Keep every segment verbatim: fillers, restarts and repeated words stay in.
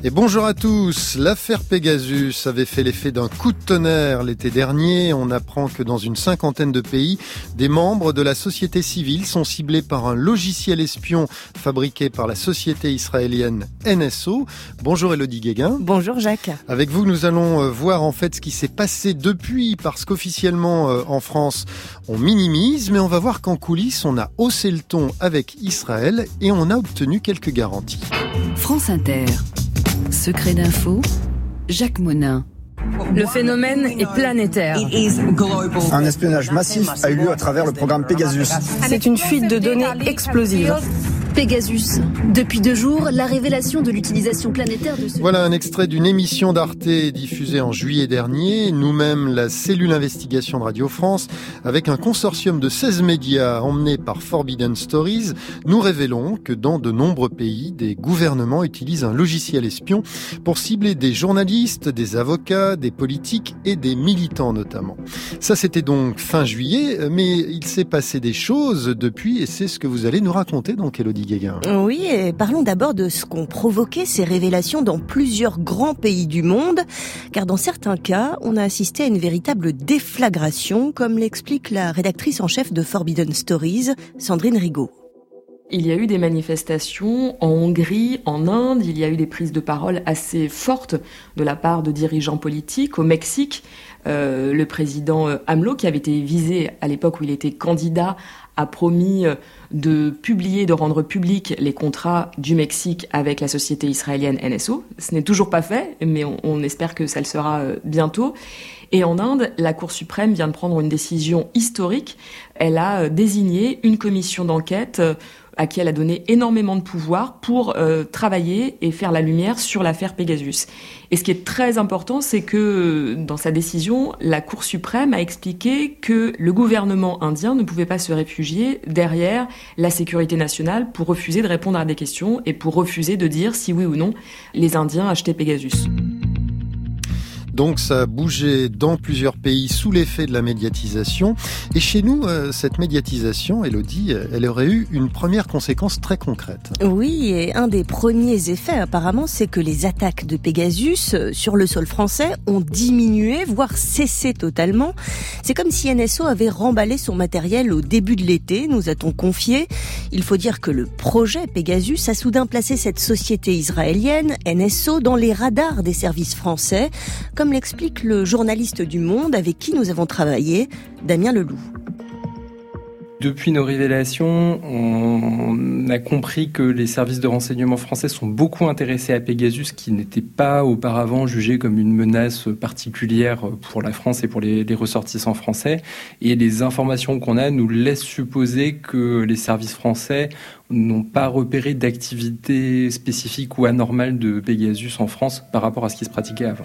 Et bonjour à tous. L'affaire Pegasus avait fait l'effet d'un coup de tonnerre l'été dernier. On apprend que dans une cinquantaine de pays, des membres de la société civile sont ciblés par un logiciel espion fabriqué par la société israélienne N S O. Bonjour Élodie Guéguin. Bonjour Jacques. Avec vous, nous allons voir en fait ce qui s'est passé depuis, parce qu'officiellement en France, on minimise, mais on va voir qu'en coulisses, on a haussé le ton avec Israël et on a obtenu quelques garanties. France Inter. Secret d'info, Jacques Monin. Le phénomène est planétaire. Un espionnage massif a eu lieu à travers le programme Pegasus. C'est une fuite de données explosive. Pegasus. Depuis deux jours, la révélation de l'utilisation planétaire de ce... Voilà un extrait d'une émission d'Arte diffusée en juillet dernier. Nous-mêmes, la cellule investigation de Radio France, avec un consortium de seize médias emmenés par Forbidden Stories, nous révélons que dans de nombreux pays, des gouvernements utilisent un logiciel espion pour cibler des journalistes, des avocats, des politiques et des militants notamment. Ça, c'était donc fin juillet, mais il s'est passé des choses depuis et c'est ce que vous allez nous raconter donc, Élodie Guéguin. Oui, et parlons d'abord de ce qu'ont provoqué ces révélations dans plusieurs grands pays du monde, car dans certains cas, on a assisté à une véritable déflagration, comme l'explique la rédactrice en chef de Forbidden Stories, Sandrine Rigaud. Il y a eu des manifestations en Hongrie, en Inde, il y a eu des prises de parole assez fortes de la part de dirigeants politiques. Au Mexique, euh, le président AMLO, qui avait été visé à l'époque où il était candidat, a promis de publier, de rendre publics les contrats du Mexique avec la société israélienne N S O. Ce n'est toujours pas fait, mais on, on espère que ça le sera bientôt. Et en Inde, la Cour suprême vient de prendre une décision historique. Elle a désigné une commission d'enquête à qui elle a donné énormément de pouvoir pour euh, travailler et faire la lumière sur l'affaire Pegasus. Et ce qui est très important, c'est que dans sa décision, la Cour suprême a expliqué que le gouvernement indien ne pouvait pas se réfugier derrière la sécurité nationale pour refuser de répondre à des questions et pour refuser de dire si oui ou non les Indiens achetaient Pegasus. Donc ça a bougé dans plusieurs pays sous l'effet de la médiatisation. Et chez nous, euh, cette médiatisation, Élodie, elle aurait eu une première conséquence très concrète. Oui, et un des premiers effets apparemment, c'est que les attaques de Pegasus sur le sol français ont diminué, voire cessé totalement. C'est comme si N S O avait remballé son matériel au début de l'été, nous a-t-on confié. Il faut dire que le projet Pegasus a soudain placé cette société israélienne, N S O, dans les radars des services français, comme Comme l'explique le journaliste du Monde avec qui nous avons travaillé, Damien Leloup. Depuis nos révélations, on a compris que les services de renseignement français sont beaucoup intéressés à Pegasus, qui n'était pas auparavant jugé comme une menace particulière pour la France et pour les, les ressortissants français. Et les informations qu'on a nous laissent supposer que les services français n'ont pas repéré d'activité spécifique ou anormale de Pegasus en France par rapport à ce qui se pratiquait avant.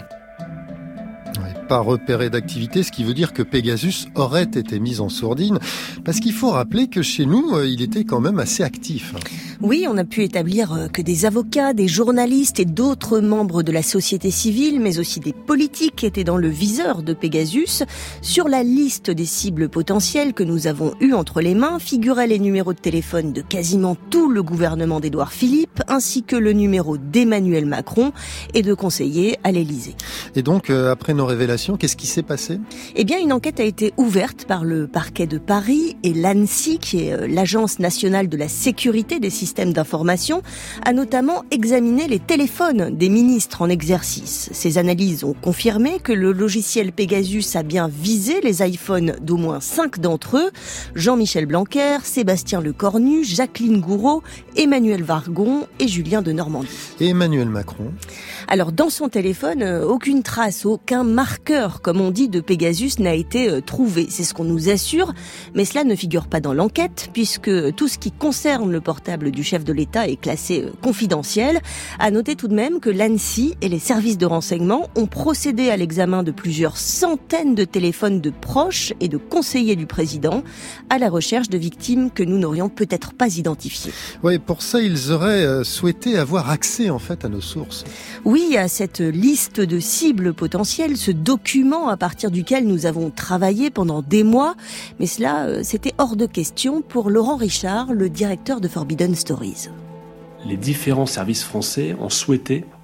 Pas repéré d'activité, ce qui veut dire que Pegasus aurait été mis en sourdine, parce qu'il faut rappeler que chez nous, il était quand même assez actif. Oui, on a pu établir que des avocats, des journalistes et d'autres membres de la société civile, mais aussi des politiques étaient dans le viseur de Pegasus. Sur la liste des cibles potentielles que nous avons eues entre les mains figuraient les numéros de téléphone de quasiment tout le gouvernement d'Édouard Philippe, ainsi que le numéro d'Emmanuel Macron et de conseillers à l'Élysée. Et donc, euh, après nos révélations, qu'est-ce qui s'est passé ? Eh bien, une enquête a été ouverte par le parquet de Paris et l'ANSSI, qui est l'Agence nationale de la sécurité des systèmes d'information, a notamment examiné les téléphones des ministres en exercice. Ces analyses ont confirmé que le logiciel Pegasus a bien visé les iPhones d'au moins cinq d'entre eux, Jean-Michel Blanquer, Sébastien Lecornu, Jacqueline Gouraud, Emmanuel Vargon et Julien de Normandie. Et Emmanuel Macron ? Alors, dans son téléphone, aucune trace, aucun marqueur, comme on dit, de Pegasus n'a été trouvé. C'est ce qu'on nous assure, mais cela ne figure pas dans l'enquête, puisque tout ce qui concerne le portable du chef de l'État est classé confidentiel. À noter tout de même que l'ANSSI et les services de renseignement ont procédé à l'examen de plusieurs centaines de téléphones de proches et de conseillers du président, à la recherche de victimes que nous n'aurions peut-être pas identifiées. Oui, pour ça, ils auraient souhaité avoir accès, en fait, à nos sources. Oui, à cette liste de cibles potentielles, ce document à partir duquel nous avons travaillé pendant des mois, mais cela, c'était hors de question pour Laurent Richard, le directeur de Forbidden Stories. Les différents services français ont souhaité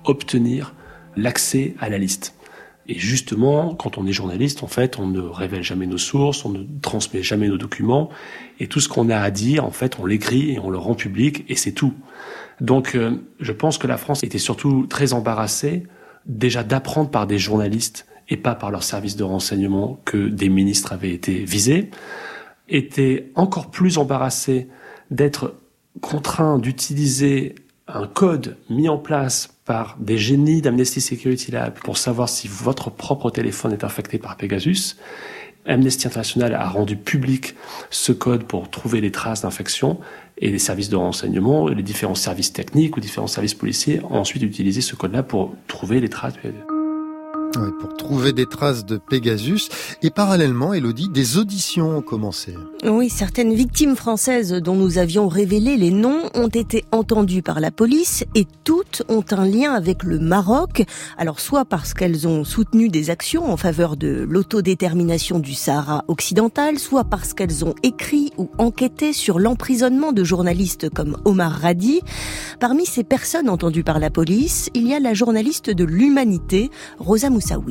obtenir l'accès à la liste. Et justement, quand on est journaliste, en fait, on ne révèle jamais nos sources, on ne transmet jamais nos documents, et tout ce qu'on a à dire, en fait, on l'écrit et on le rend public, et c'est tout. Donc, euh, je pense que la France était surtout très embarrassée, déjà d'apprendre par des journalistes et pas par leurs services de renseignement que des ministres avaient été visés, était encore plus embarrassée d'être contraint d'utiliser un code mis en place par des génies d'Amnesty Security Lab pour savoir si votre propre téléphone est infecté par Pegasus. Amnesty International a rendu public ce code pour trouver les traces d'infection et les services de renseignement, les différents services techniques ou différents services policiers ont ensuite utilisé ce code-là pour trouver les traces. Oui, pour trouver des traces de Pegasus. Et parallèlement, Élodie, des auditions ont commencé. Oui, certaines victimes françaises dont nous avions révélé les noms ont été entendues par la police et toutes ont un lien avec le Maroc. Alors soit parce qu'elles ont soutenu des actions en faveur de l'autodétermination du Sahara occidental, soit parce qu'elles ont écrit ou enquêté sur l'emprisonnement de journalistes comme Omar Radi. Parmi ces personnes entendues par la police, il y a la journaliste de l'Humanité, Rosa Moussaoui.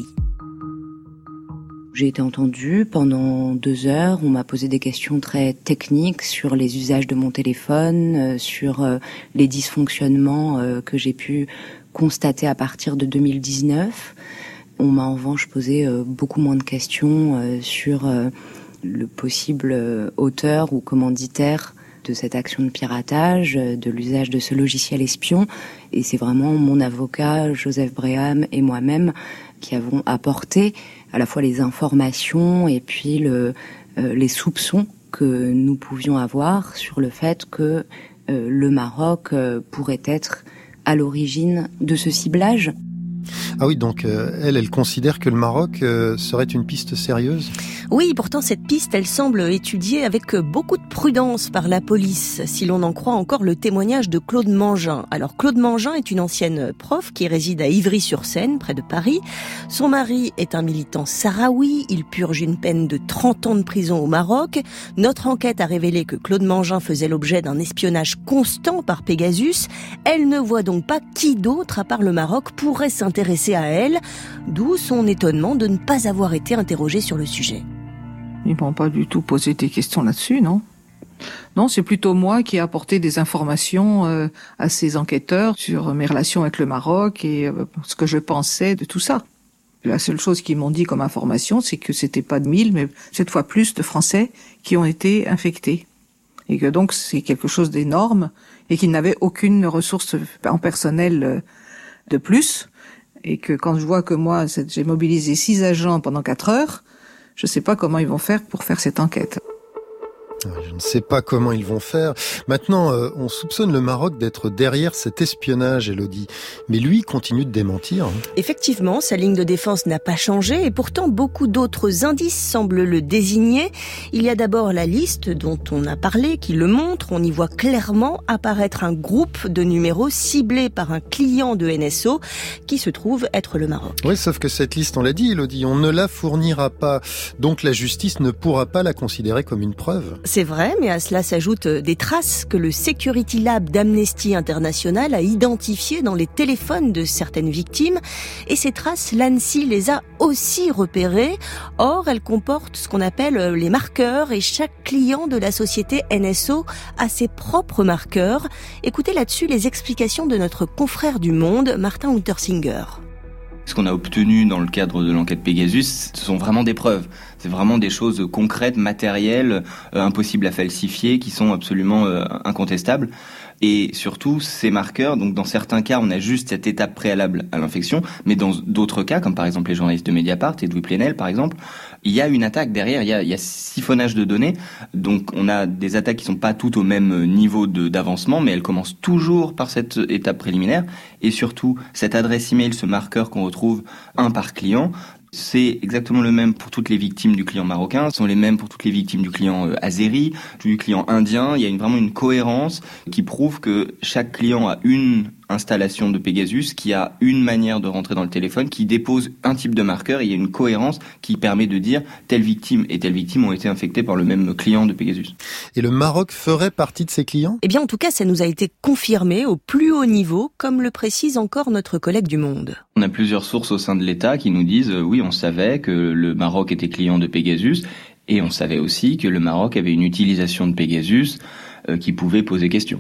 J'ai été entendue pendant deux heures. On m'a posé des questions très techniques sur les usages de mon téléphone, euh, sur euh, les dysfonctionnements euh, que j'ai pu constater à partir de deux mille dix-neuf. On m'a en revanche posé euh, beaucoup moins de questions euh, sur euh, le possible euh, auteur ou commanditaire de cette action de piratage, de l'usage de ce logiciel espion. Et c'est vraiment mon avocat, Joseph Breham, et moi-même qui avons apporté à la fois les informations et puis le, euh, les soupçons que nous pouvions avoir sur le fait que euh, le Maroc euh, pourrait être à l'origine de ce ciblage. Ah oui, donc euh, elle, elle considère que le Maroc euh, serait une piste sérieuse ? Oui, pourtant cette piste, elle semble étudiée avec beaucoup de prudence par la police, si l'on en croit encore le témoignage de Claude Mangin. Alors Claude Mangin est une ancienne prof qui réside à Ivry-sur-Seine, près de Paris. Son mari est un militant sahraoui, il purge une peine de trente ans de prison au Maroc. Notre enquête a révélé que Claude Mangin faisait l'objet d'un espionnage constant par Pegasus. Elle ne voit donc pas qui d'autre, à part le Maroc, pourrait s'intéresser à elle, d'où son étonnement de ne pas avoir été interrogée sur le sujet. Ils m'ont pas du tout posé des questions là-dessus, non. Non, c'est plutôt moi qui ai apporté des informations euh, à ces enquêteurs sur mes relations avec le Maroc et euh, ce que je pensais de tout ça. La seule chose qu'ils m'ont dit comme information, c'est que c'était pas de mille, mais cette fois plus de Français qui ont été infectés. Et que donc c'est quelque chose d'énorme et qu'ils n'avaient aucune ressource en personnel de plus. Et que quand je vois que moi, j'ai mobilisé six agents pendant quatre heures, je ne sais pas comment ils vont faire pour faire cette enquête. Je ne sais pas comment ils vont faire. Maintenant, euh, on soupçonne le Maroc d'être derrière cet espionnage, Élodie. Mais lui continue de démentir. Effectivement, sa ligne de défense n'a pas changé et pourtant beaucoup d'autres indices semblent le désigner. Il y a d'abord la liste dont on a parlé qui le montre. On y voit clairement apparaître un groupe de numéros ciblés par un client de N S O qui se trouve être le Maroc. Oui, sauf que cette liste, on l'a dit, Élodie, on ne la fournira pas. Donc la justice ne pourra pas la considérer comme une preuve. C'est vrai, mais à cela s'ajoutent des traces que le Security Lab d'Amnesty International a identifiées dans les téléphones de certaines victimes. Et ces traces, l'ANSSI les a aussi repérées. Or, elles comportent ce qu'on appelle les marqueurs et chaque client de la société N S O a ses propres marqueurs. Écoutez là-dessus les explications de notre confrère du Monde, Martin Untersinger. Ce qu'on a obtenu dans le cadre de l'enquête Pegasus, ce sont vraiment des preuves. C'est vraiment des choses concrètes, matérielles, euh, impossibles à falsifier, qui sont absolument euh, incontestables. Et surtout, ces marqueurs, donc dans certains cas, on a juste cette étape préalable à l'infection, mais dans d'autres cas, comme par exemple les journalistes de Mediapart, Edoui Plenel par exemple, il y a une attaque derrière, il y a, il y a siphonnage de données, donc on a des attaques qui sont pas toutes au même niveau de, d'avancement, mais elles commencent toujours par cette étape préliminaire, et surtout, cette adresse email, ce marqueur qu'on retrouve un par client, c'est exactement le même pour toutes les victimes du client marocain, ce sont les mêmes pour toutes les victimes du client euh, azéri, du client indien. Il y a une, vraiment une cohérence qui prouve que chaque client a une installation de Pegasus qui a une manière de rentrer dans le téléphone, qui dépose un type de marqueur, et il y a une cohérence qui permet de dire telle victime et telle victime ont été infectées par le même client de Pegasus. Et le Maroc ferait partie de ces clients ? Eh bien, en tout cas, ça nous a été confirmé au plus haut niveau, comme le précise encore notre collègue du Monde. On a plusieurs sources au sein de l'État qui nous disent euh, oui, on savait que le Maroc était client de Pegasus, et on savait aussi que le Maroc avait une utilisation de Pegasus euh, qui pouvait poser question.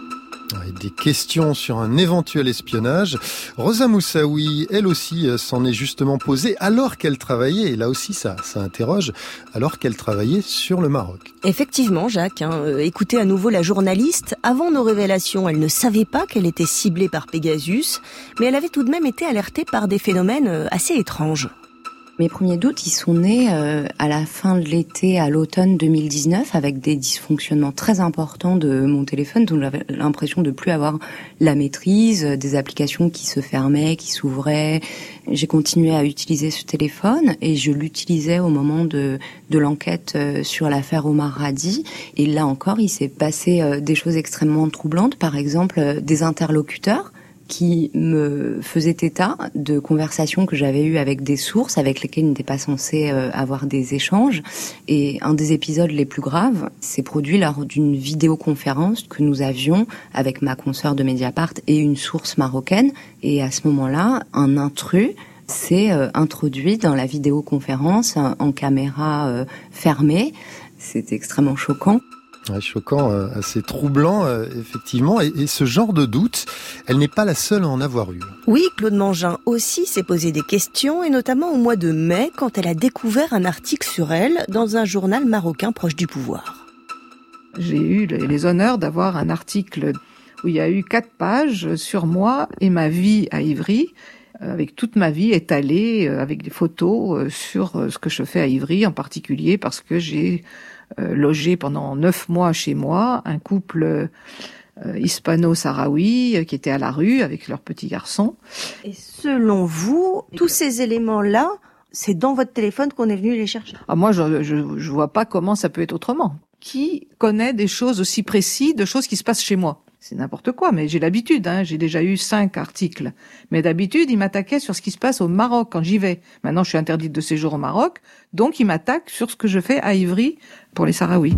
Des questions sur un éventuel espionnage. Rosa Moussaoui, elle aussi, s'en est justement posée alors qu'elle travaillait, et là aussi ça, ça interroge, alors qu'elle travaillait sur le Maroc. Effectivement, Jacques, hein, euh, écoutez à nouveau la journaliste. Avant nos révélations, elle ne savait pas qu'elle était ciblée par Pegasus, mais elle avait tout de même été alertée par des phénomènes assez étranges. Mes premiers doutes, ils sont nés euh, à la fin de l'été, à l'automne deux mille dix-neuf, avec des dysfonctionnements très importants de mon téléphone, dont j'avais l'impression de plus avoir la maîtrise, des applications qui se fermaient, qui s'ouvraient. J'ai continué à utiliser ce téléphone et je l'utilisais au moment de, de l'enquête sur l'affaire Omar Radi. Et là encore, il s'est passé des choses extrêmement troublantes, par exemple des interlocuteurs qui me faisait état de conversations que j'avais eues avec des sources avec lesquelles ils n'étaient pas censés avoir des échanges. Et un des épisodes les plus graves s'est produit lors d'une vidéoconférence que nous avions avec ma consoeur de Mediapart et une source marocaine. Et à ce moment-là, un intrus s'est introduit dans la vidéoconférence en caméra fermée. C'était extrêmement choquant. Ouais, choquant, euh, assez troublant, euh, effectivement. Et, et ce genre de doute, elle n'est pas la seule à en avoir eu. Oui, Claude Mangin aussi s'est posé des questions, et notamment au mois de mai, quand elle a découvert un article sur elle dans un journal marocain proche du pouvoir. J'ai eu les honneurs d'avoir un article où il y a eu quatre pages sur moi et ma vie à Ivry, avec toute ma vie étalée, avec des photos sur ce que je fais à Ivry, en particulier parce que j'ai Euh, logé pendant neuf mois chez moi, un couple euh, hispano-sahraoui euh, qui était à la rue avec leur petit garçon. Et selon vous, tous ces éléments-là, c'est dans votre téléphone qu'on est venu les chercher? Ah, moi, je, je, je vois pas comment ça peut être autrement. Qui connaît des choses aussi précises, de choses qui se passent chez moi? C'est n'importe quoi, mais j'ai l'habitude, hein. J'ai déjà eu cinq articles. Mais d'habitude, il m'attaquait sur ce qui se passe au Maroc quand j'y vais. Maintenant, je suis interdite de séjour au Maroc, donc il m'attaque sur ce que je fais à Ivry pour les Sahraouis.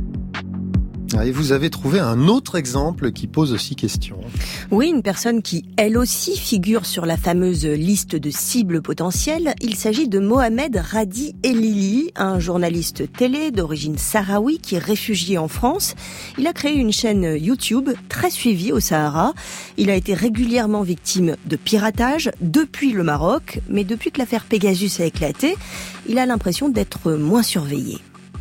Et vous avez trouvé un autre exemple qui pose aussi question. Oui, une personne qui, elle aussi, figure sur la fameuse liste de cibles potentielles. Il s'agit de Mohamed Radi Elili, un journaliste télé d'origine sahraoui qui est réfugié en France. Il a créé une chaîne YouTube très suivie au Sahara. Il a été régulièrement victime de piratage depuis le Maroc, mais depuis que l'affaire Pegasus a éclaté, il a l'impression d'être moins surveillé.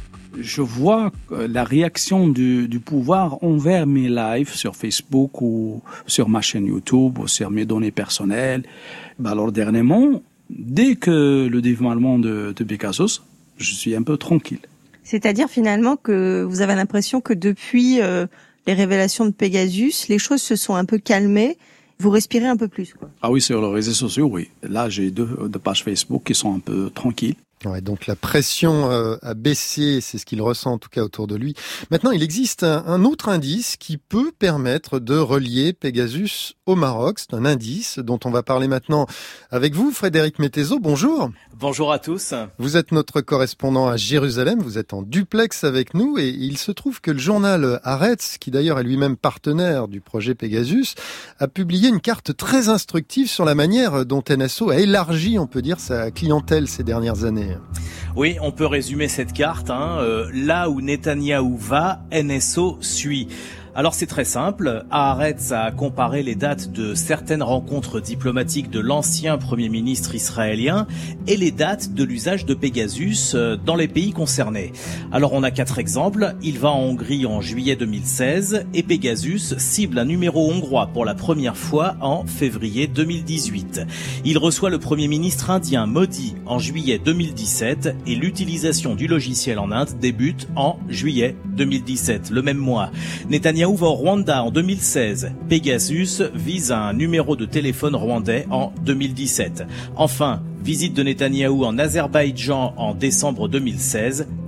Je vois la réaction du, du pouvoir envers mes lives sur Facebook ou sur ma chaîne YouTube ou sur mes données personnelles. Ben alors dernièrement, dès que le dévoilement de, de Pegasus, je suis un peu tranquille. C'est-à-dire finalement que vous avez l'impression que depuis euh, les révélations de Pegasus, les choses se sont un peu calmées. Vous respirez un peu plus, quoi. Ah oui, sur les réseaux sociaux, oui. Là, j'ai deux, deux pages Facebook qui sont un peu tranquilles. Ouais, donc la pression euh, a baissé, c'est ce qu'il ressent en tout cas autour de lui. Maintenant, il existe un, un autre indice qui peut permettre de relier Pegasus au Maroc. C'est un indice dont on va parler maintenant avec vous, Frédéric Mettezo. Bonjour. Bonjour à tous. Vous êtes notre correspondant à Jérusalem, vous êtes en duplex avec nous et il se trouve que le journal Haaretz, qui d'ailleurs est lui-même partenaire du projet Pegasus, a publié une carte très instructive sur la manière dont N S O a élargi, on peut dire, sa clientèle ces dernières années. Oui, on peut résumer cette carte, hein, euh, là où Netanyahou va, N S O suit. Alors c'est très simple, Haaretz a comparé les dates de certaines rencontres diplomatiques de l'ancien Premier ministre israélien et les dates de l'usage de Pegasus dans les pays concernés. Alors on a quatre exemples, il va en Hongrie en juillet deux mille seize et Pegasus cible un numéro hongrois pour la première fois en février deux mille dix-huit. Il reçoit le Premier ministre indien Modi en juillet deux mille dix-sept et l'utilisation du logiciel en Inde débute en juillet deux mille dix-sept, le même mois. Netanyahou va au Rwanda en deux mille seize. Pegasus vise un numéro de téléphone rwandais en deux mille dix-sept. Enfin, visite de Netanyahou en Azerbaïdjan en décembre deux mille seize.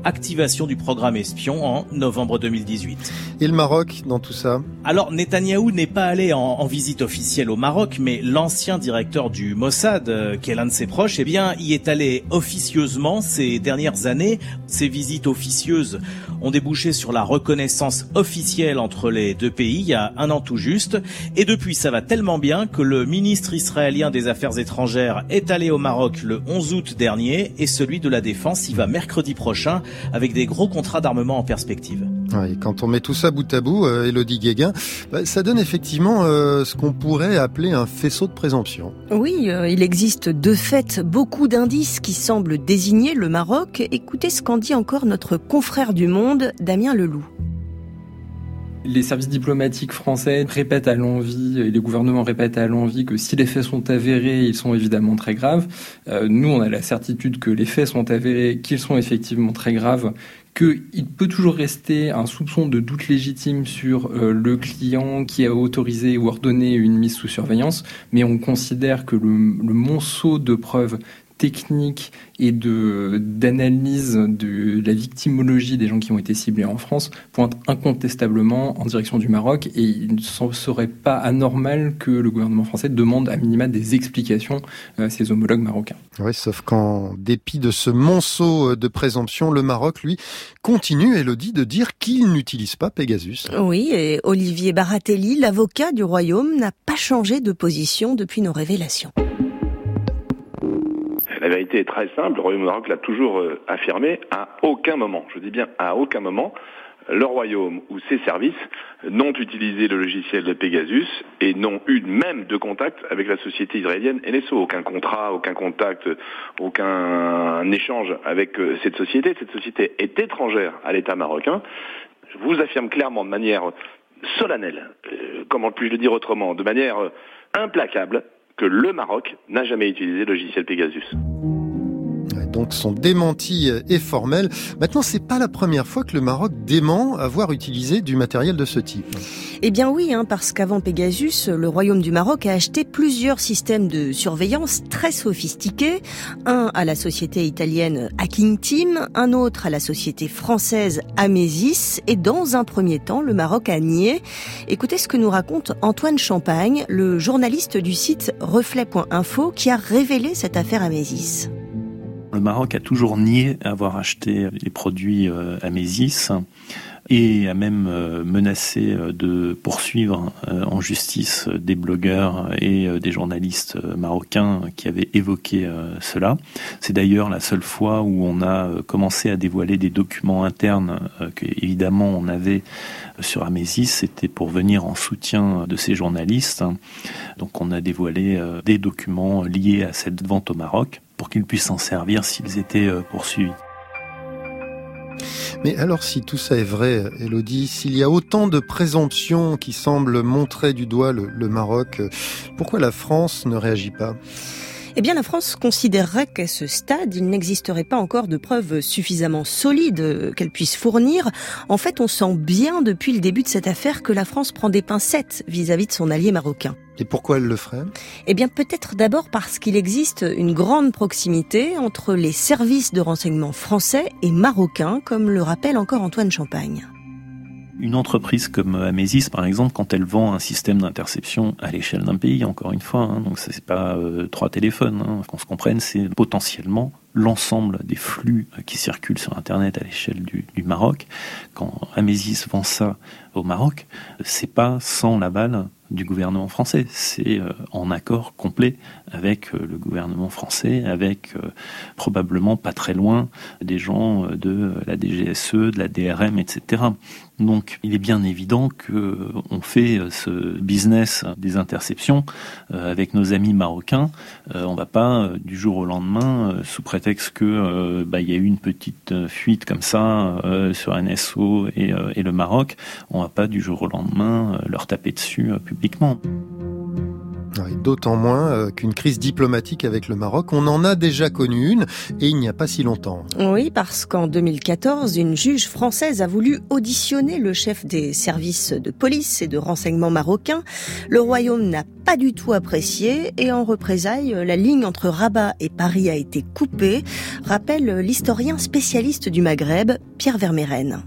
activation du programme espion en novembre deux mille dix-huit. Et le Maroc dans tout ça ? Alors, Netanyahou n'est pas allé en, en visite officielle au Maroc, mais l'ancien directeur du Mossad, euh, qui est l'un de ses proches, eh bien, y est allé officieusement ces dernières années. Ces visites officieuses ont débouché sur la reconnaissance officielle entre les deux pays il y a un an tout juste. Et depuis, ça va tellement bien que le ministre israélien des Affaires étrangères est allé au Maroc le onze août dernier et celui de la Défense y va mercredi prochain avec des gros contrats d'armement en perspective. Ouais, quand on met tout ça bout à bout, euh, Élodie Guéguin, bah, ça donne effectivement euh, ce qu'on pourrait appeler un faisceau de présomption. Oui, euh, il existe de fait beaucoup d'indices qui semblent désigner le Maroc. Écoutez ce qu'en dit encore notre confrère du Monde, Damien Leloup. Les services diplomatiques français répètent à l'envi, et les gouvernements répètent à l'envi que si les faits sont avérés, ils sont évidemment très graves. Euh, nous, on a la certitude que les faits sont avérés, qu'ils sont effectivement très graves, qu'il peut toujours rester un soupçon de doute légitime sur euh, le client qui a autorisé ou ordonné une mise sous surveillance, mais on considère que le, le monceau de preuves technique et de d'analyse de la victimologie des gens qui ont été ciblés en France pointe incontestablement en direction du Maroc, et il ne serait pas anormal que le gouvernement français demande à minima des explications à ses homologues marocains. Oui, sauf qu'en dépit de ce monceau de présomption, le Maroc, lui, continue, Élodie, de dire qu'il n'utilise pas Pegasus. Oui, et Olivier Baratelli, l'avocat du Royaume, n'a pas changé de position depuis nos révélations. La vérité est très simple, le Royaume-Maroc l'a toujours euh, affirmé, à aucun moment, je dis bien à aucun moment, le Royaume ou ses services n'ont utilisé le logiciel de Pegasus et n'ont eu même de contact avec la société israélienne N S O. Aucun contrat, aucun contact, aucun échange avec euh, cette société. Cette société est étrangère à l'État marocain. Je vous affirme clairement de manière solennelle, euh, comment puis-je le dire autrement, de manière euh, implacable, que le Maroc n'a jamais utilisé le logiciel Pegasus. Donc son démenti est formel. Maintenant, c'est pas la première fois que le Maroc dément avoir utilisé du matériel de ce type. Eh bien oui, hein, parce qu'avant Pegasus, le Royaume du Maroc a acheté plusieurs systèmes de surveillance très sophistiqués. Un à la société italienne Hacking Team, un autre à la société française Amesis. Et dans un premier temps, le Maroc a nié. Écoutez ce que nous raconte Antoine Champagne, le journaliste du site reflet point info qui a révélé cette affaire Amesis. Le Maroc a toujours nié avoir acheté les produits euh, Amesis et a même euh, menacé euh, de poursuivre euh, en justice euh, des blogueurs et euh, des journalistes euh, marocains qui avaient évoqué euh, cela. C'est d'ailleurs la seule fois où on a euh, commencé à dévoiler des documents internes euh, que évidemment on avait sur Amesis. C'était pour venir en soutien de ces journalistes. Donc on a dévoilé euh, des documents liés à cette vente au Maroc, pour qu'ils puissent s'en servir s'ils étaient poursuivis. Mais alors si tout ça est vrai, Élodie, s'il y a autant de présomptions qui semblent montrer du doigt le, le Maroc, pourquoi la France ne réagit pas ? Eh bien, la France considérerait qu'à ce stade, il n'existerait pas encore de preuves suffisamment solides qu'elle puisse fournir. En fait, on sent bien depuis le début de cette affaire que la France prend des pincettes vis-à-vis de son allié marocain. Et pourquoi elle le ferait ? Eh bien, peut-être d'abord parce qu'il existe une grande proximité entre les services de renseignement français et marocains, comme le rappelle encore Antoine Champagne. Une entreprise comme Amesis, par exemple, quand elle vend un système d'interception à l'échelle d'un pays, encore une fois, hein, donc ça c'est pas euh, trois téléphones, hein, qu'on se comprenne, c'est potentiellement l'ensemble des flux qui circulent sur Internet à l'échelle du, du Maroc. Quand Amesis vend ça au Maroc, c'est pas sans l'aval du gouvernement français, c'est euh, en accord complet avec euh, le gouvernement français, avec euh, probablement pas très loin des gens euh, de la D G S E, de la D R M, et cetera. Donc il est bien évident que on fait ce business des interceptions euh, avec nos amis marocains. Euh, on va pas euh, du jour au lendemain, euh, sous prétexte que euh, bah, y a eu une petite euh, fuite comme ça euh, sur N S O et, euh, et le Maroc, on va pas du jour au lendemain euh, leur taper dessus euh, publiquement. Oui, d'autant moins euh, qu'une crise diplomatique avec le Maroc, on en a déjà connu une, et il n'y a pas si longtemps. Oui, parce qu'en deux mille quatorze, une juge française a voulu auditionner le chef des services de police et de renseignement marocains. Le Royaume n'a pas du tout apprécié, et en représailles, la ligne entre Rabat et Paris a été coupée, rappelle l'historien spécialiste du Maghreb, Pierre Vermeyren.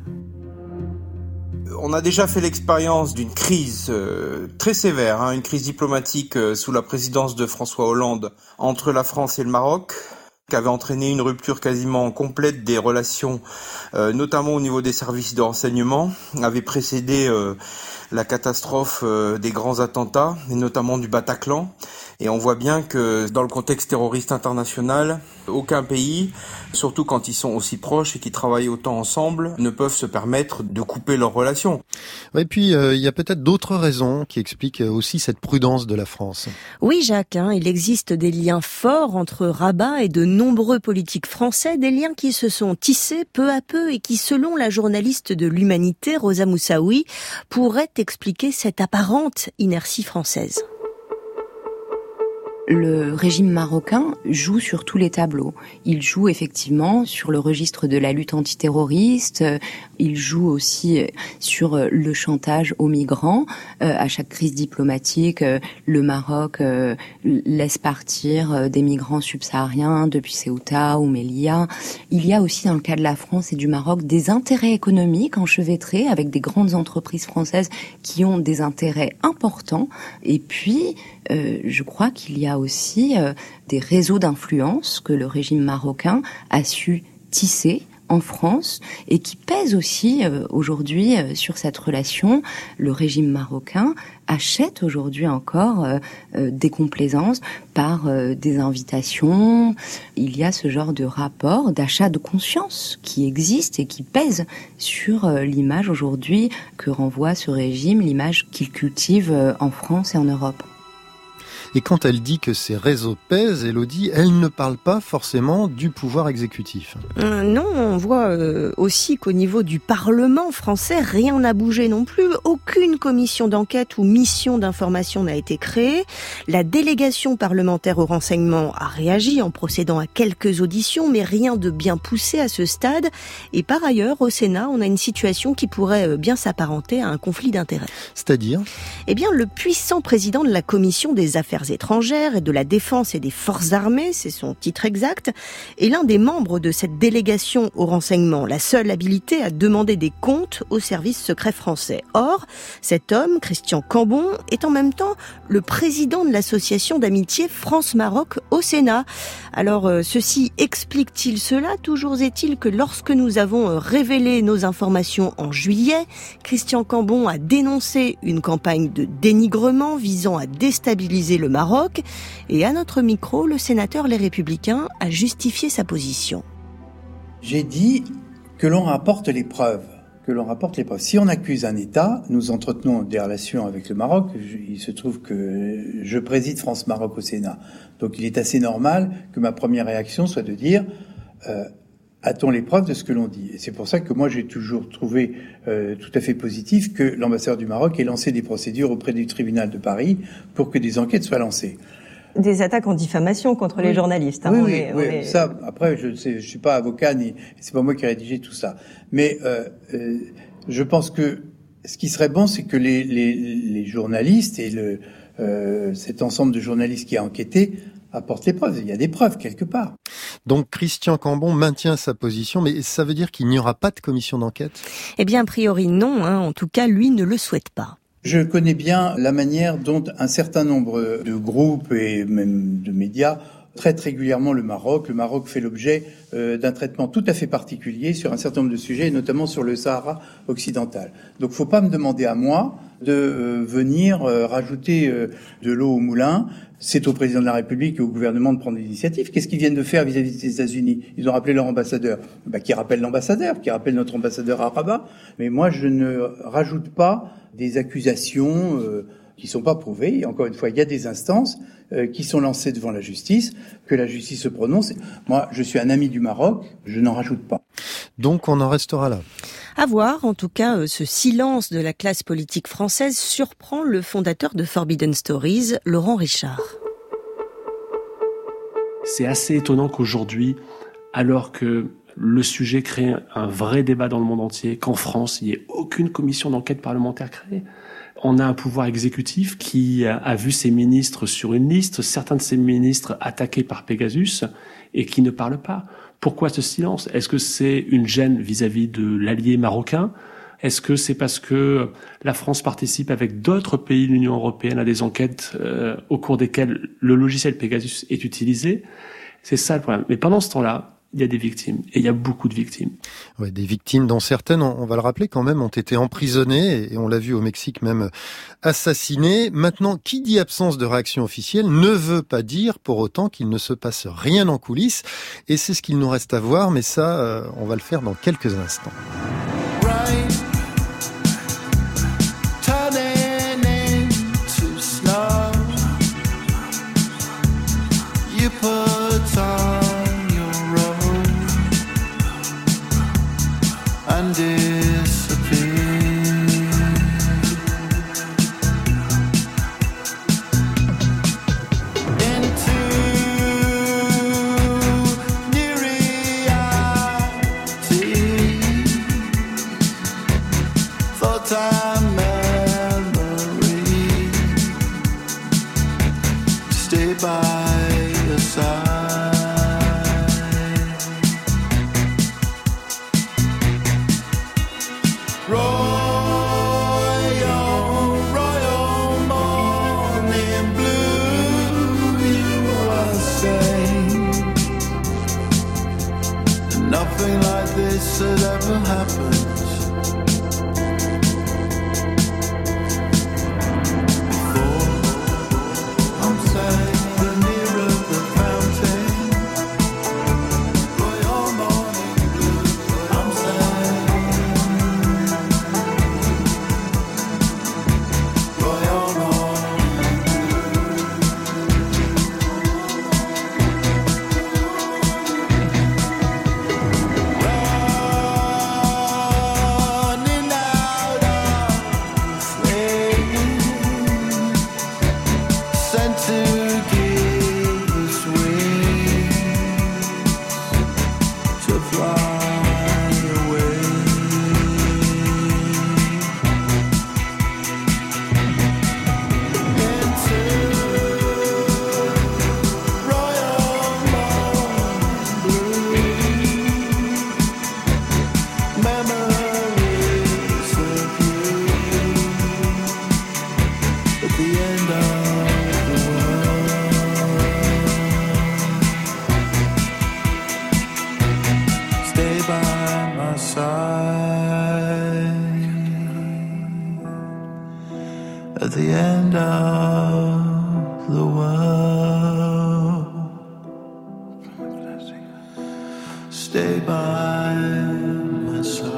On a déjà fait l'expérience d'une crise euh, très sévère, hein, une crise diplomatique euh, sous la présidence de François Hollande entre la France et le Maroc, qui avait entraîné une rupture quasiment complète des relations, euh, notamment au niveau des services de renseignement, avait précédé euh, la catastrophe euh, des grands attentats, et notamment du Bataclan. Et on voit bien que dans le contexte terroriste international, aucun pays, surtout quand ils sont aussi proches et qui travaillent autant ensemble, ne peuvent se permettre de couper leurs relations. Et puis, euh, il y a peut-être d'autres raisons qui expliquent aussi cette prudence de la France. Oui, Jacques, hein, il existe des liens forts entre Rabat et de nombreux politiques français, des liens qui se sont tissés peu à peu et qui, selon la journaliste de l'Humanité, Rosa Moussaoui, pourraient expliquer cette apparente inertie française. Le régime marocain joue sur tous les tableaux. Il joue effectivement sur le registre de la lutte antiterroriste, il joue aussi sur le chantage aux migrants. À chaque crise diplomatique, le Maroc laisse partir des migrants subsahariens depuis Ceuta ou Melilla. Il y a aussi dans le cas de la France et du Maroc des intérêts économiques enchevêtrés avec des grandes entreprises françaises qui ont des intérêts importants. Et puis, euh, je crois qu'il y a aussi euh, des réseaux d'influence que le régime marocain a su tisser en France et qui pèsent aussi euh, aujourd'hui euh, sur cette relation. Le régime marocain achète aujourd'hui encore euh, euh, des complaisances par euh, des invitations. Il y a ce genre de rapport d'achat de conscience qui existe et qui pèse sur euh, l'image aujourd'hui que renvoie ce régime, l'image qu'il cultive euh, en France et en Europe. Et quand elle dit que ces réseaux pèsent, Élodie, elle ne parle pas forcément du pouvoir exécutif. Euh, non, on voit euh, aussi qu'au niveau du Parlement français, rien n'a bougé non plus. Aucune commission d'enquête ou mission d'information n'a été créée. La délégation parlementaire au renseignement a réagi en procédant à quelques auditions, mais rien de bien poussé à ce stade. Et par ailleurs, au Sénat, on a une situation qui pourrait bien s'apparenter à un conflit d'intérêts. C'est-à-dire ? Eh bien, le puissant président de la Commission des Affaires étrangères et de la Défense et des Forces armées, c'est son titre exact, est l'un des membres de cette délégation au renseignement, la seule habilité à demander des comptes au service secret français. Or, cet homme, Christian Cambon, est en même temps le président de l'association d'amitié France-Maroc au Sénat. Alors, euh, ceci explique-t-il cela ? Toujours est-il que lorsque nous avons euh, révélé nos informations en juillet, Christian Cambon a dénoncé une campagne de dénigrement visant à déstabiliser le Maroc, et à notre micro, le sénateur Les Républicains a justifié sa position. J'ai dit que l'on rapporte les preuves, que l'on rapporte les preuves. Si on accuse un État, nous entretenons des relations avec le Maroc. Il se trouve que je préside France-Maroc au Sénat, donc il est assez normal que ma première réaction soit de dire euh, a-t-on les preuves de ce que l'on dit ? Et c'est pour ça que moi j'ai toujours trouvé euh, tout à fait positif que l'ambassadeur du Maroc ait lancé des procédures auprès du tribunal de Paris pour que des enquêtes soient lancées. Des attaques en diffamation contre oui. les journalistes. Hein, oui, on oui, est, oui. On est... Ça, après, je sais, je suis pas avocat ni c'est pas moi qui ai rédigé tout ça. Mais euh, euh, je pense que ce qui serait bon, c'est que les, les, les journalistes et le, euh, cet ensemble de journalistes qui a enquêté apportent les preuves. Il y a des preuves quelque part. Donc Christian Cambon maintient sa position, mais ça veut dire qu'il n'y aura pas de commission d'enquête ? Eh bien, a priori non. Hein. En tout cas, lui ne le souhaite pas. Je connais bien la manière dont un certain nombre de groupes et même de médias traitent régulièrement le Maroc. Le Maroc fait l'objet euh, d'un traitement tout à fait particulier sur un certain nombre de sujets, et notamment sur le Sahara occidental. Donc, faut pas me demander à moi de euh, venir euh, rajouter euh, de l'eau au moulin. C'est au président de la République et au gouvernement de prendre des initiatives. Qu'est-ce qu'ils viennent de faire vis-à-vis des États-Unis ? Ils ont rappelé leur ambassadeur. Bah, qui rappelle l'ambassadeur, qui rappelle notre ambassadeur à Rabat. Mais moi, je ne rajoute pas des accusations euh, qui sont pas prouvées. Et encore une fois, il y a des instances euh, qui sont lancées devant la justice, que la justice se prononce. Moi, je suis un ami du Maroc, je n'en rajoute pas. Donc, on en restera là. À voir, en tout cas, ce silence de la classe politique française surprend le fondateur de Forbidden Stories, Laurent Richard. C'est assez étonnant qu'aujourd'hui, alors que le sujet crée un vrai débat dans le monde entier, qu'en France, il n'y ait aucune commission d'enquête parlementaire créée. On a un pouvoir exécutif qui a vu ses ministres sur une liste, certains de ses ministres attaqués par Pegasus, et qui ne parlent pas. Pourquoi ce silence ? Est-ce que c'est une gêne vis-à-vis de l'allié marocain ? Est-ce que c'est parce que la France participe avec d'autres pays de l'Union européenne à des enquêtes euh, au cours desquelles le logiciel Pegasus est utilisé ? C'est ça le problème. Mais pendant ce temps-là, il y a des victimes, et il y a beaucoup de victimes. Ouais, des victimes dont certaines, on va le rappeler quand même, ont été emprisonnées, et on l'a vu au Mexique même assassinées. Maintenant, qui dit absence de réaction officielle ne veut pas dire pour autant qu'il ne se passe rien en coulisses, et c'est ce qu'il nous reste à voir, mais ça, euh, on va le faire dans quelques instants. And disappear into new reality. Thought I memory to stay by your side. Nothing like this had ever happened. At the end of the world, stay by my side.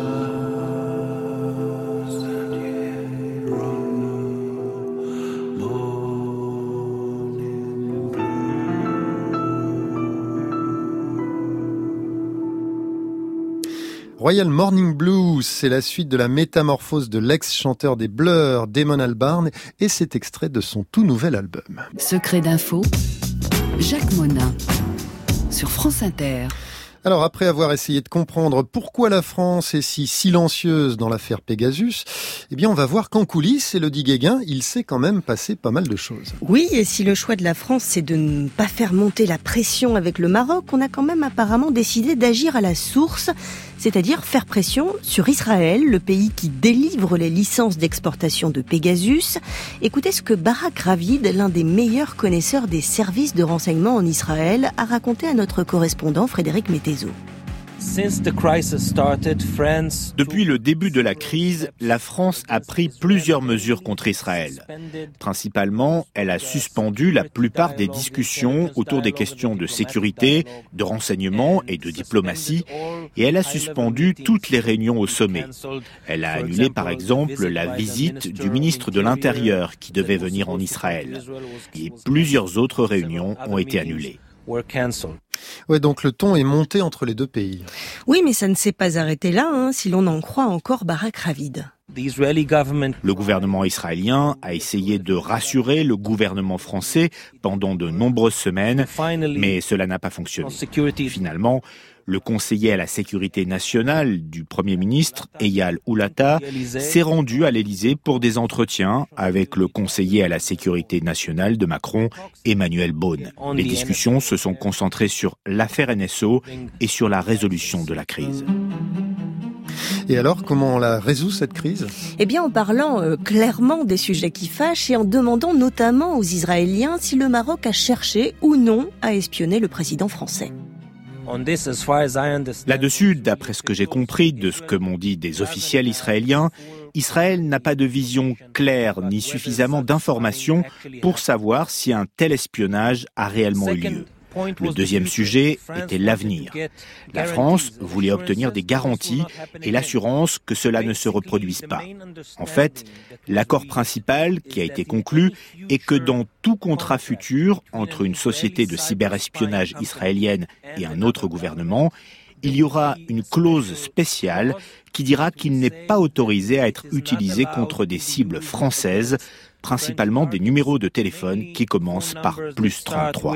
Royal Morning Blues, c'est la suite de la métamorphose de l'ex-chanteur des Blur, Damon Albarn, et c'est extrait de son tout nouvel album. Secret d'info, Jacques Monin, sur France Inter. Alors, après avoir essayé de comprendre pourquoi la France est si silencieuse dans l'affaire Pegasus, eh bien, on va voir qu'en coulisses, Élodie Guéguin, il s'est quand même passé pas mal de choses. Oui, et si le choix de la France, c'est de ne pas faire monter la pression avec le Maroc, on a quand même apparemment décidé d'agir à la source, c'est-à-dire faire pression sur Israël, le pays qui délivre les licences d'exportation de Pegasus. Écoutez ce que Barak Ravid, l'un des meilleurs connaisseurs des services de renseignement en Israël, a raconté à notre correspondant Frédéric Mettezo. Depuis le début de la crise, la France a pris plusieurs mesures contre Israël. Principalement, elle a suspendu la plupart des discussions autour des questions de sécurité, de renseignement et de diplomatie, et elle a suspendu toutes les réunions au sommet. Elle a annulé par exemple la visite du ministre de l'Intérieur qui devait venir en Israël. Et plusieurs autres réunions ont été annulées. were cancelled. Ouais, donc le ton est monté entre les deux pays. Oui, mais ça ne s'est pas arrêté là, hein, si l'on en croit encore Barak Ravid. Le gouvernement israélien a essayé de rassurer le gouvernement français pendant de nombreuses semaines, mais cela n'a pas fonctionné. Finalement, le conseiller à la sécurité nationale du Premier ministre, Eyal Oulata, s'est rendu à l'Élysée pour des entretiens avec le conseiller à la sécurité nationale de Macron, Emmanuel Beaune. Les discussions se sont concentrées sur l'affaire N S O et sur la résolution de la crise. Et alors, comment on la résout, cette crise ? Eh bien, en parlant euh, clairement des sujets qui fâchent et en demandant notamment aux Israéliens si le Maroc a cherché ou non à espionner le président français. Là-dessus, d'après ce que j'ai compris de ce que m'ont dit des officiels israéliens, Israël n'a pas de vision claire ni suffisamment d'informations pour savoir si un tel espionnage a réellement eu lieu. Le deuxième sujet était l'avenir. La France voulait obtenir des garanties et l'assurance que cela ne se reproduise pas. En fait, l'accord principal qui a été conclu est que dans tout contrat futur entre une société de cyberespionnage israélienne et un autre gouvernement, il y aura une clause spéciale qui dira qu'il n'est pas autorisé à être utilisé contre des cibles françaises, principalement des numéros de téléphone qui commencent par plus trente-trois.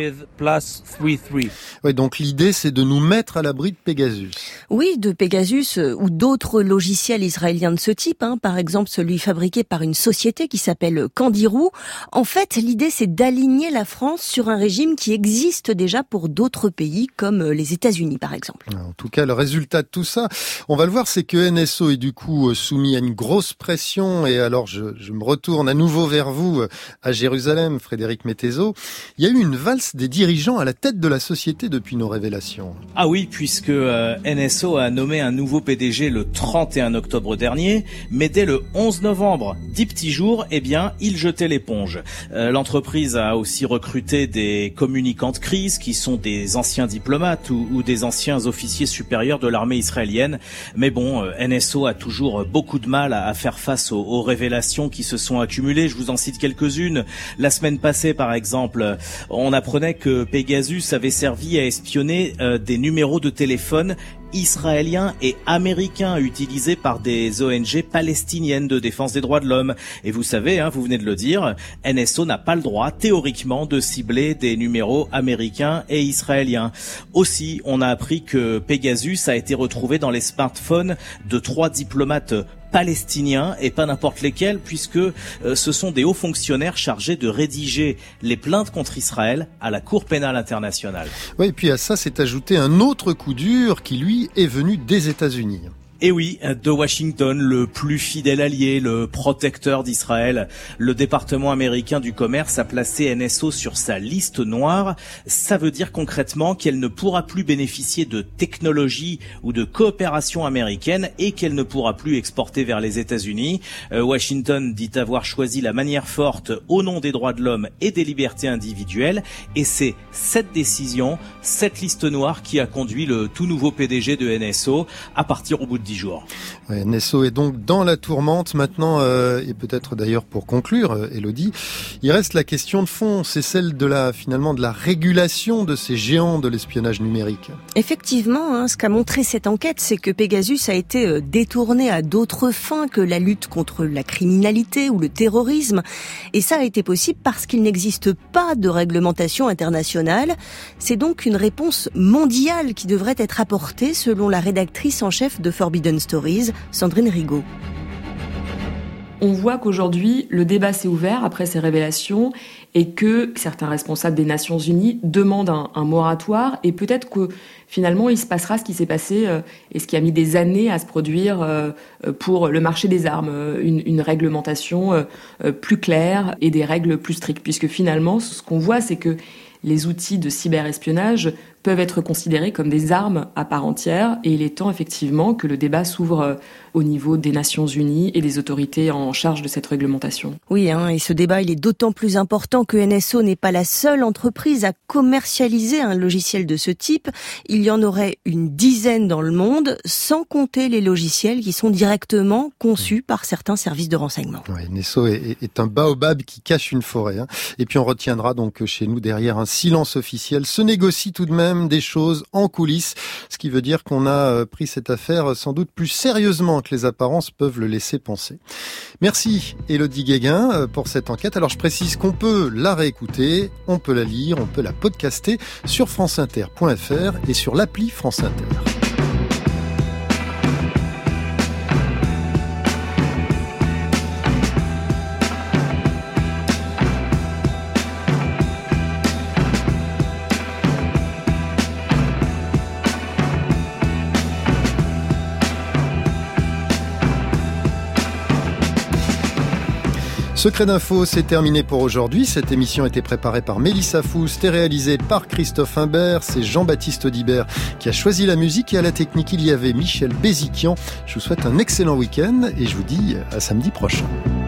Ouais, donc l'idée, c'est de nous mettre à l'abri de Pegasus. Oui, de Pegasus euh, ou d'autres logiciels israéliens de ce type, hein, par exemple celui fabriqué par une société qui s'appelle Candirou. En fait, l'idée, c'est d'aligner la France sur un régime qui existe déjà pour d'autres pays, comme les États-Unis, par exemple. En tout cas, le résultat de tout ça, on va le voir, c'est que N S O est du coup soumis à une grosse pression. Et alors, je, je me retourne à nouveau vers vous, à Jérusalem, Frédéric Mettezo. Il y a eu une valse des dirigeants à la tête de la société depuis nos révélations. Ah oui, puisque euh, N S O a nommé un nouveau P D G le trente et un octobre dernier, mais dès le onze novembre, dix petits jours, eh bien, il jetait l'éponge. Euh, l'entreprise a aussi recruté des communicants de crise qui sont des anciens diplomates ou, ou des anciens officiers supérieurs de l'armée israélienne. Mais bon, euh, N S O a toujours beaucoup de mal à, à faire face aux, aux révélations qui se sont accumulées. Je vous en cite quelques-unes. La semaine passée, par exemple, on apprenait que Pegasus avait servi à espionner euh, des numéros de téléphone israéliens et américains utilisés par des O N G palestiniennes de défense des droits de l'homme. Et vous savez, hein, vous venez de le dire, N S O n'a pas le droit, théoriquement, de cibler des numéros américains et israéliens. Aussi, on a appris que Pegasus a été retrouvé dans les smartphones de trois diplomates palestiniens, et pas n'importe lesquels, puisque euh, ce sont des hauts fonctionnaires chargés de rédiger les plaintes contre Israël à la Cour pénale internationale. Oui, et puis à ça s'est ajouté un autre coup dur qui, lui, est venu des États-Unis. Et oui, de Washington, le plus fidèle allié, le protecteur d'Israël, le département américain du commerce a placé N S O sur sa liste noire. Ça veut dire concrètement qu'elle ne pourra plus bénéficier de technologies ou de coopération américaine et qu'elle ne pourra plus exporter vers les États-Unis. Euh, Washington dit avoir choisi la manière forte au nom des droits de l'homme et des libertés individuelles. Et c'est cette décision, cette liste noire qui a conduit le tout nouveau P D G de N S O à partir au bout de dix jours. Ouais, N S O est donc dans la tourmente maintenant, euh, et peut-être d'ailleurs pour conclure, euh, Élodie, il reste la question de fond, c'est celle de la finalement de la régulation de ces géants de l'espionnage numérique. Effectivement, hein, ce qu'a montré cette enquête, c'est que Pegasus a été euh, détourné à d'autres fins que la lutte contre la criminalité ou le terrorisme, et ça a été possible parce qu'il n'existe pas de réglementation internationale. C'est donc une réponse mondiale qui devrait être apportée, selon la rédactrice en chef de Forbidden Stories, Sandrine Rigaud. On voit qu'aujourd'hui, le débat s'est ouvert après ces révélations et que certains responsables des Nations Unies demandent un, un moratoire, et peut-être que finalement il se passera ce qui s'est passé euh, et ce qui a mis des années à se produire euh, pour le marché des armes, euh, une, une réglementation euh, plus claire et des règles plus strictes, puisque finalement ce qu'on voit, c'est que les outils de cyberespionnage peuvent être considérées comme des armes à part entière, et il est temps effectivement que le débat s'ouvre au niveau des Nations Unies et des autorités en charge de cette réglementation. Oui, hein, et ce débat il est d'autant plus important que N S O n'est pas la seule entreprise à commercialiser un logiciel de ce type. Il y en aurait une dizaine dans le monde, sans compter les logiciels qui sont directement conçus par certains services de renseignement. Ouais, N S O est, est un baobab qui cache une forêt. Hein. Et puis on retiendra donc que chez nous, derrière un silence officiel, se négocient tout de même des choses en coulisses, ce qui veut dire qu'on a pris cette affaire sans doute plus sérieusement que les apparences peuvent le laisser penser. Merci Élodie Guéguin pour cette enquête. Alors je précise qu'on peut la réécouter, on peut la lire, on peut la podcaster sur franceinter point f r et sur l'appli France Inter. Secret d'info, c'est terminé pour aujourd'hui. Cette émission a été préparée par Mélissa Foust et réalisée par Christophe Imbert. C'est Jean-Baptiste Audibert qui a choisi la musique et à la technique, il y avait Michel Béziquian. Je vous souhaite un excellent week-end et je vous dis à samedi prochain.